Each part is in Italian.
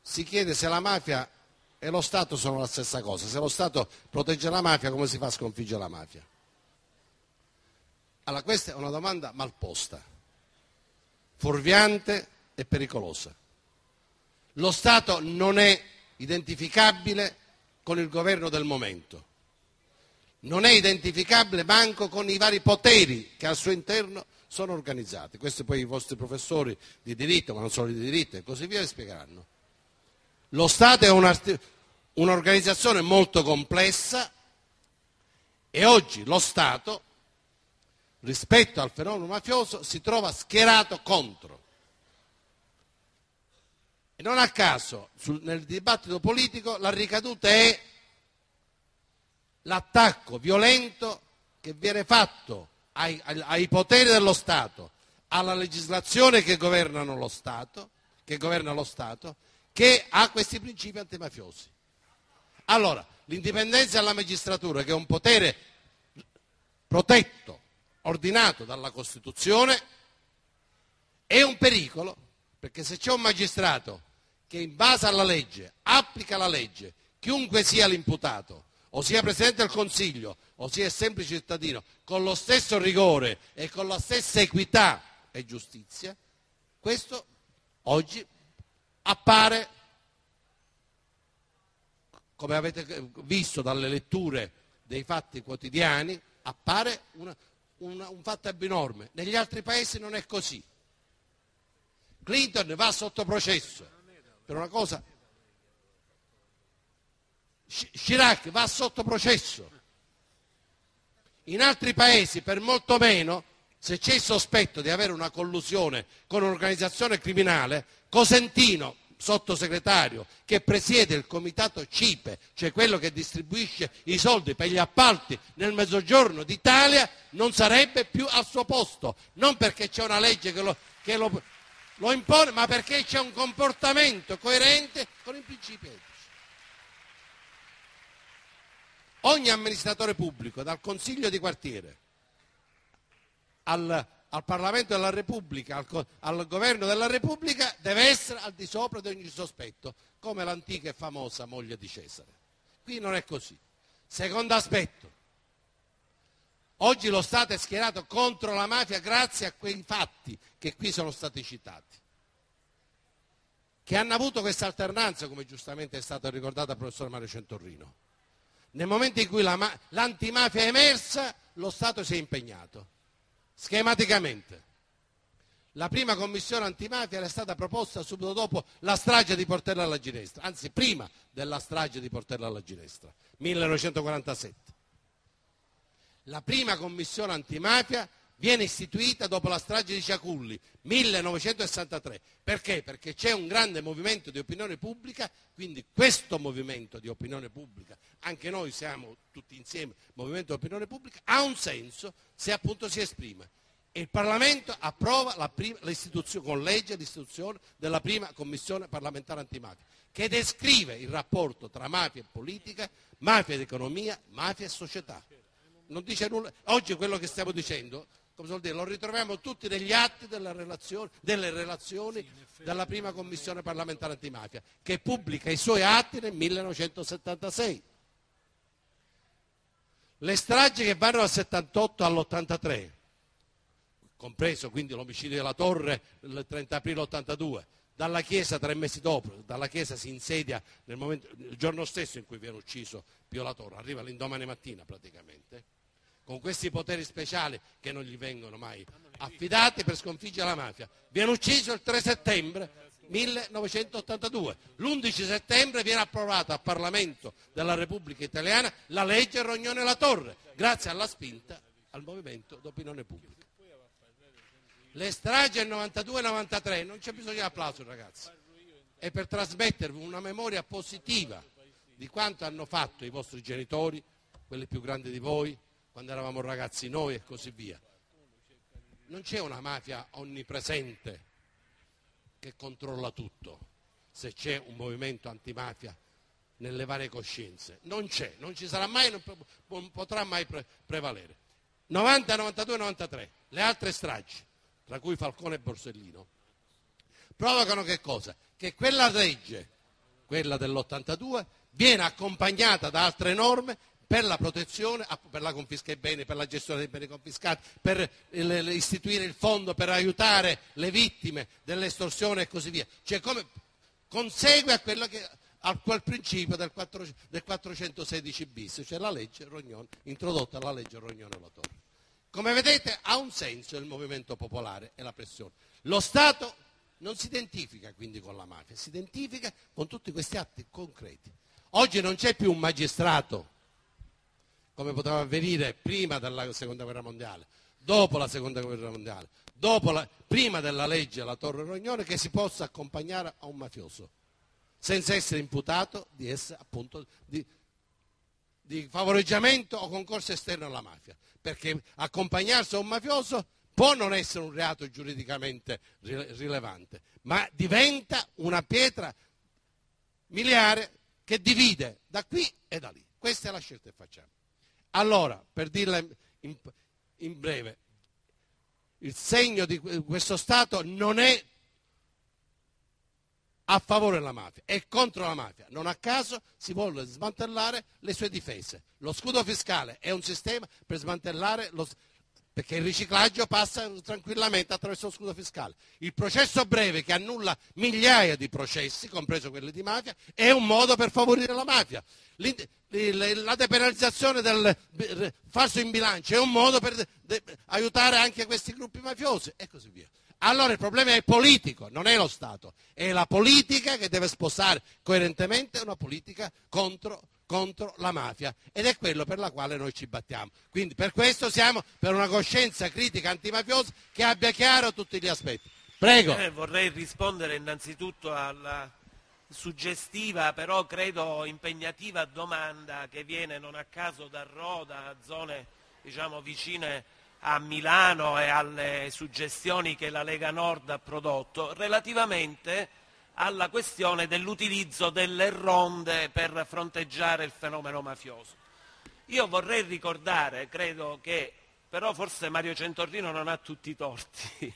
si chiede se la mafia e lo Stato sono la stessa cosa. Se lo Stato protegge la mafia, come si fa a sconfiggere la mafia? Allora, questa è una domanda mal posta, fuorviante e pericolosa. Lo Stato non è identificabile con il governo del momento, non è identificabile manco con i vari poteri che al suo interno sono organizzati. Questo poi i vostri professori di diritto, ma non solo di diritto e così via, vi spiegheranno. Lo Stato è un'organizzazione molto complessa e oggi lo Stato, rispetto al fenomeno mafioso, si trova schierato contro. E non a caso nel dibattito politico la ricaduta è l'attacco violento che viene fatto ai poteri dello Stato, alla legislazione che governa lo Stato, che ha questi principi antimafiosi. Allora, l'indipendenza della magistratura, che è un potere protetto, ordinato dalla Costituzione, è un pericolo, perché se c'è un magistrato che in base alla legge applica la legge, chiunque sia l'imputato, o sia Presidente del Consiglio, o sia semplice cittadino, con lo stesso rigore e con la stessa equità e giustizia, questo oggi appare, come avete visto dalle letture dei fatti quotidiani, appare un fatto abnorme. Negli altri paesi non è così. Clinton va sotto processo per una cosa, Chirac va sotto processo. In altri paesi, per molto meno, se c'è il sospetto di avere una collusione con un'organizzazione criminale, Cosentino, sottosegretario, che presiede il comitato CIPE, cioè quello che distribuisce i soldi per gli appalti nel Mezzogiorno d'Italia, non sarebbe più al suo posto, non perché c'è una legge che lo impone, ma perché c'è un comportamento coerente con i principi etici. Ogni amministratore pubblico, dal Consiglio di quartiere al Parlamento della Repubblica, al Governo della Repubblica, deve essere al di sopra di ogni sospetto, come l'antica e famosa moglie di Cesare. Qui non è così. Secondo aspetto, oggi lo Stato è schierato contro la mafia grazie a quei fatti che qui sono stati citati, che hanno avuto questa alternanza, come giustamente è stato ricordato dal professor Mario Centorrino. Nel momento in cui l'antimafia è emersa, lo Stato si è impegnato, schematicamente. La prima commissione antimafia era stata proposta subito dopo la strage di Portella alla Ginestra, anzi prima della strage di Portella alla Ginestra, 1947. La prima commissione antimafia viene istituita dopo la strage di Ciaculli, 1963. Perché? Perché c'è un grande movimento di opinione pubblica, quindi questo movimento di opinione pubblica, anche noi siamo tutti insieme movimento di opinione pubblica, ha un senso se appunto si esprime. E il Parlamento approva l'istituzione, con legge, l'istituzione della prima commissione parlamentare antimafia, che descrive il rapporto tra mafia e politica, mafia ed economia, mafia e società. Non dice nulla. Oggi quello che stiamo dicendo, come si vuol dire, lo ritroviamo tutti negli atti delle relazioni della prima commissione parlamentare antimafia, che pubblica i suoi atti nel 1976. Le stragi che vanno dal 78 all'83, compreso quindi l'omicidio della Torre il 30 aprile 82, dalla Chiesa 3 mesi dopo, dalla Chiesa si insedia il giorno stesso in cui viene ucciso Pio La Torre, arriva l'indomani mattina praticamente, con questi poteri speciali che non gli vengono mai affidati per sconfiggere la mafia. Viene ucciso il 3 settembre 1982. L'11 settembre viene approvata al Parlamento della Repubblica Italiana la legge Rognoni-La Torre, grazie alla spinta al movimento d'opinione pubblica. Le stragi del 92 e 93, non c'è bisogno di applauso ragazzi, è per trasmettervi una memoria positiva di quanto hanno fatto i vostri genitori, quelli più grandi di voi, quando eravamo ragazzi noi e così via. Non c'è una mafia onnipresente che controlla tutto, se c'è un movimento antimafia nelle varie coscienze. Non c'è, non ci sarà mai, non potrà mai prevalere. 90, 92, 93, le altre stragi, tra cui Falcone e Borsellino, provocano che cosa? Che quella legge quella dell'82, viene accompagnata da altre norme per la protezione, per la confisca dei beni, per la gestione dei beni confiscati, per istituire il fondo per aiutare le vittime dell'estorsione e così via. Cioè come consegue a quel principio del 416 bis, cioè la legge Rognoni, introdotta la legge Rognoni-La Torre. Come vedete ha un senso il movimento popolare e la pressione. Lo Stato non si identifica quindi con la mafia, si identifica con tutti questi atti concreti. Oggi non c'è più un magistrato, come poteva avvenire prima della Seconda Guerra Mondiale, dopo la Seconda Guerra Mondiale, prima della legge La Torre Rognoni, che si possa accompagnare a un mafioso, senza essere imputato di essere appunto di favoreggiamento o concorso esterno alla mafia, perché accompagnarsi a un mafioso può non essere un reato giuridicamente rilevante, ma diventa una pietra miliare che divide da qui e da lì. Questa è la scelta che facciamo. Allora, per dirla in breve, il segno di questo Stato non è a favore della mafia, è contro la mafia. Non a caso si vuole smantellare le sue difese. Lo scudo fiscale è un sistema per smantellare perché il riciclaggio passa tranquillamente attraverso lo scudo fiscale. Il processo breve, che annulla migliaia di processi, compreso quelli di mafia, è un modo per favorire la mafia. La depenalizzazione del falso in bilancio è un modo per aiutare anche questi gruppi mafiosi e così via. Allora il problema è politico, non è lo Stato, è la politica che deve sposare coerentemente una politica contro la mafia, ed è quello per la quale noi ci battiamo. Quindi per questo siamo per una coscienza critica antimafiosa che abbia chiaro tutti gli aspetti. Prego. Vorrei rispondere innanzitutto alla suggestiva, però credo impegnativa domanda che viene non a caso da Roda, zone diciamo vicine a Milano, e alle suggestioni che la Lega Nord ha prodotto relativamente alla questione dell'utilizzo delle ronde per fronteggiare il fenomeno mafioso. Io vorrei ricordare, credo che però forse Mario Centorrino non ha tutti i torti,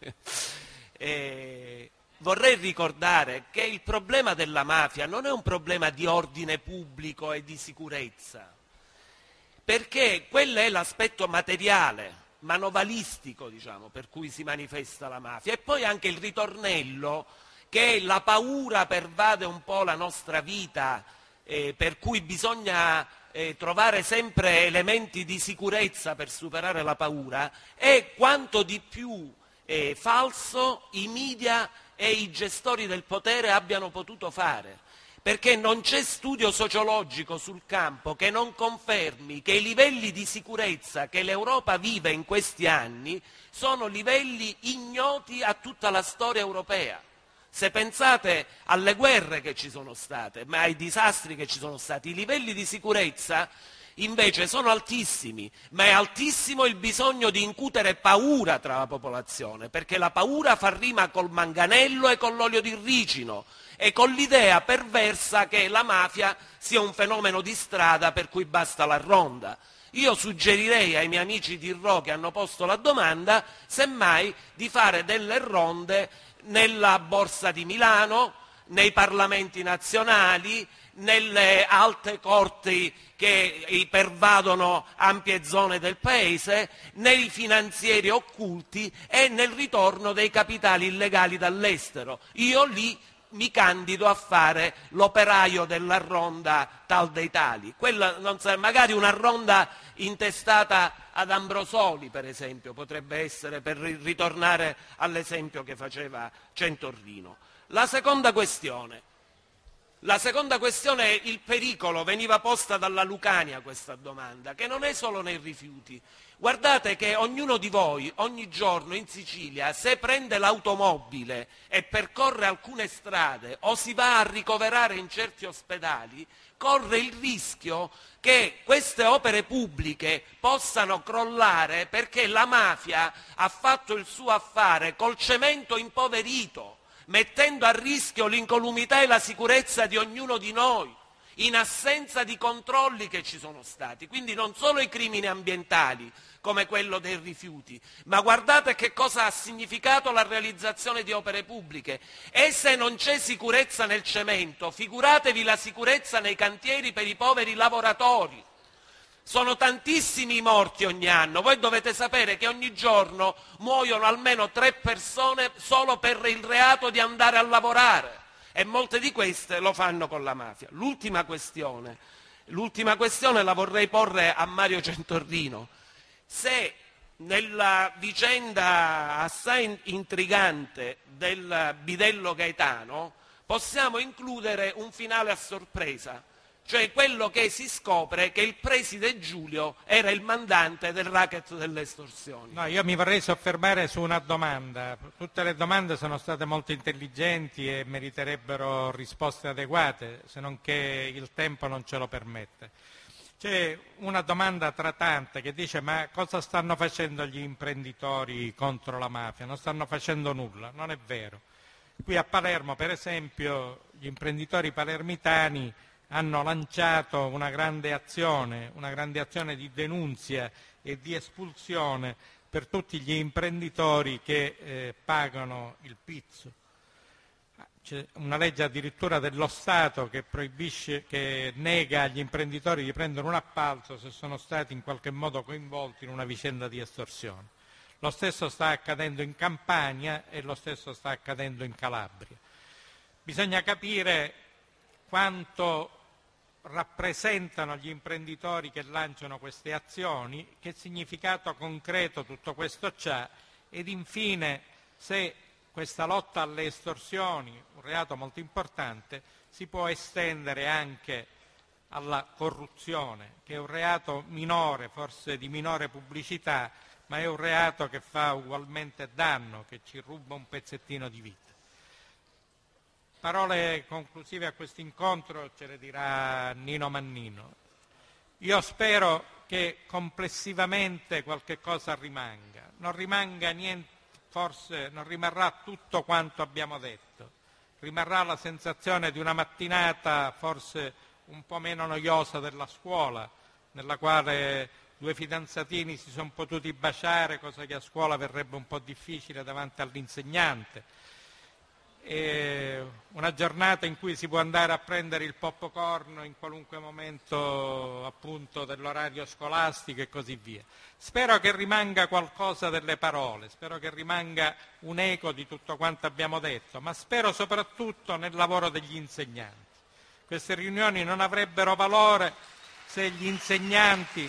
vorrei ricordare che il problema della mafia non è un problema di ordine pubblico e di sicurezza, perché quello è l'aspetto materiale, manovalistico, diciamo, per cui si manifesta la mafia, e poi anche il ritornello che la paura pervade un po' la nostra vita, per cui bisogna trovare sempre elementi di sicurezza per superare la paura, è quanto di più falso i media e i gestori del potere abbiano potuto fare, perché non c'è studio sociologico sul campo che non confermi che i livelli di sicurezza che l'Europa vive in questi anni sono livelli ignoti a tutta la storia europea. Se pensate alle guerre che ci sono state, ma ai disastri che ci sono stati, i livelli di sicurezza invece sono altissimi, ma è altissimo il bisogno di incutere paura tra la popolazione, perché la paura fa rima col manganello e con l'olio di ricino e con l'idea perversa che la mafia sia un fenomeno di strada per cui basta la ronda. Io suggerirei ai miei amici di Rho che hanno posto la domanda, semmai, di fare delle ronde nella Borsa di Milano, nei parlamenti nazionali, nelle alte corti che pervadono ampie zone del paese, nei finanzieri occulti e nel ritorno dei capitali illegali dall'estero. Io lì mi candido a fare l'operaio della ronda tal dei tali. Quella non sa, magari una ronda intestata ad Ambrosoli, per esempio, potrebbe essere, per ritornare all'esempio che faceva Centorrino. La seconda questione è il pericolo. Veniva posta dalla Lucania questa domanda, che non è solo nei rifiuti. Guardate che ognuno di voi ogni giorno in Sicilia, se prende l'automobile e percorre alcune strade o si va a ricoverare in certi ospedali, corre il rischio che queste opere pubbliche possano crollare perché la mafia ha fatto il suo affare col cemento impoverito, mettendo a rischio l'incolumità e la sicurezza di ognuno di noi. in assenza di controlli che ci sono stati. Quindi non solo i crimini ambientali, come quello dei rifiuti, ma guardate che cosa ha significato la realizzazione di opere pubbliche. E se non c'è sicurezza nel cemento, figuratevi la sicurezza nei cantieri per i poveri lavoratori. Sono tantissimi i morti ogni anno. Voi dovete sapere che ogni giorno muoiono almeno 3 persone solo per il reato di andare a lavorare, e molte di queste lo fanno con la mafia. L'ultima questione la vorrei porre a Mario Centorrino. Se nella vicenda assai intrigante del bidello Gaetano possiamo includere un finale a sorpresa, cioè quello che si scopre che il preside Giulio era il mandante del racket delle estorsioni. No, io mi vorrei soffermare su una domanda. Tutte le domande sono state molto intelligenti e meriterebbero risposte adeguate, se non che il tempo non ce lo permette. C'è una domanda tra tante che dice: ma cosa stanno facendo gli imprenditori contro la mafia? Non stanno facendo nulla. Non è vero. Qui a Palermo, per esempio, gli imprenditori palermitani hanno lanciato una grande azione di denunzia e di espulsione per tutti gli imprenditori che pagano il pizzo. C'è una legge addirittura dello Stato che proibisce, che nega agli imprenditori di prendere un appalto se sono stati in qualche modo coinvolti in una vicenda di estorsione. Lo stesso sta accadendo in Campania e lo stesso sta accadendo in Calabria. Bisogna capire quanto rappresentano gli imprenditori che lanciano queste azioni, che significato concreto tutto questo c'ha, ed infine se questa lotta alle estorsioni, un reato molto importante, si può estendere anche alla corruzione, che è un reato minore, forse di minore pubblicità, ma è un reato che fa ugualmente danno, che ci ruba un pezzettino di vita. Parole conclusive a questo incontro ce le dirà Nino Mannino. Io spero che complessivamente qualche cosa rimanga. Non rimanga niente, forse non rimarrà tutto quanto abbiamo detto. Rimarrà la sensazione di una mattinata forse un po' meno noiosa della scuola, nella quale 2 fidanzatini si sono potuti baciare, cosa che a scuola verrebbe un po' difficile davanti all'insegnante. Una giornata in cui si può andare a prendere il popcorn in qualunque momento appunto dell'orario scolastico e così via. Spero che rimanga qualcosa delle parole, spero che rimanga un eco di tutto quanto abbiamo detto, ma spero soprattutto nel lavoro degli insegnanti. Queste riunioni non avrebbero valore se gli insegnanti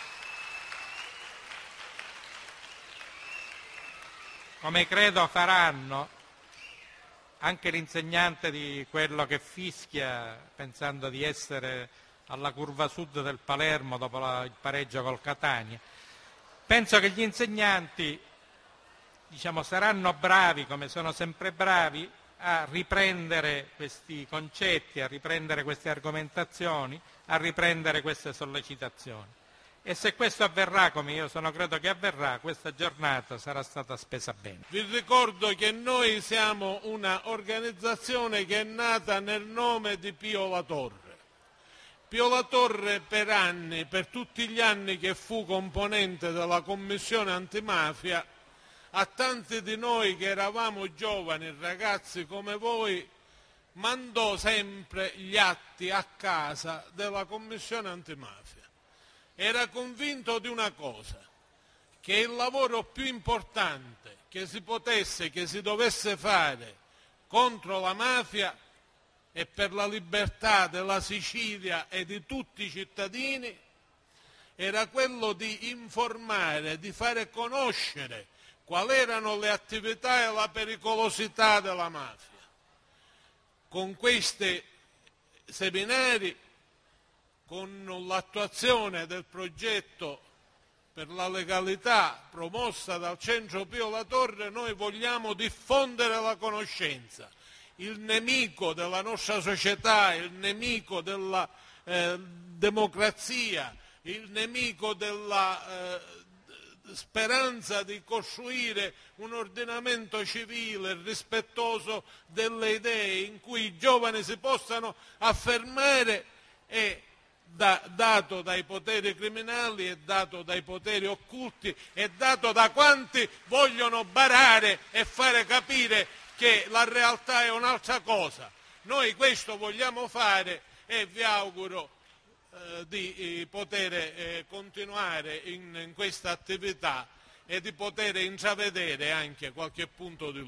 come credo faranno anche l'insegnante di quello che fischia pensando di essere alla curva sud del Palermo dopo il pareggio col Catania. Penso che gli insegnanti saranno bravi, come sono sempre bravi, a riprendere questi concetti, a riprendere queste argomentazioni, a riprendere queste sollecitazioni. E se questo avverrà, come io credo che avverrà, questa giornata sarà stata spesa bene. Vi ricordo che noi siamo una organizzazione che è nata nel nome di Pio La Torre. Pio La Torre per tutti gli anni che fu componente della Commissione Antimafia, a tanti di noi che eravamo giovani, ragazzi come voi, mandò sempre gli atti a casa della Commissione Antimafia. Era convinto di una cosa, che il lavoro più importante che si dovesse fare contro la mafia e per la libertà della Sicilia e di tutti i cittadini era quello di informare, di fare conoscere quali erano le attività e la pericolosità della mafia. Con questi seminari, con l'attuazione del progetto per la legalità promossa dal Centro Pio La Torre, noi vogliamo diffondere la conoscenza. Il nemico della nostra società, il nemico della democrazia, il nemico della speranza di costruire un ordinamento civile rispettoso delle idee in cui i giovani si possano affermare, è dato dai poteri criminali, è dato dai poteri occulti, è dato da quanti vogliono barare e fare capire che la realtà è un'altra cosa. Noi questo vogliamo fare e vi auguro di poter continuare in questa attività e di poter intravedere anche qualche punto di luce.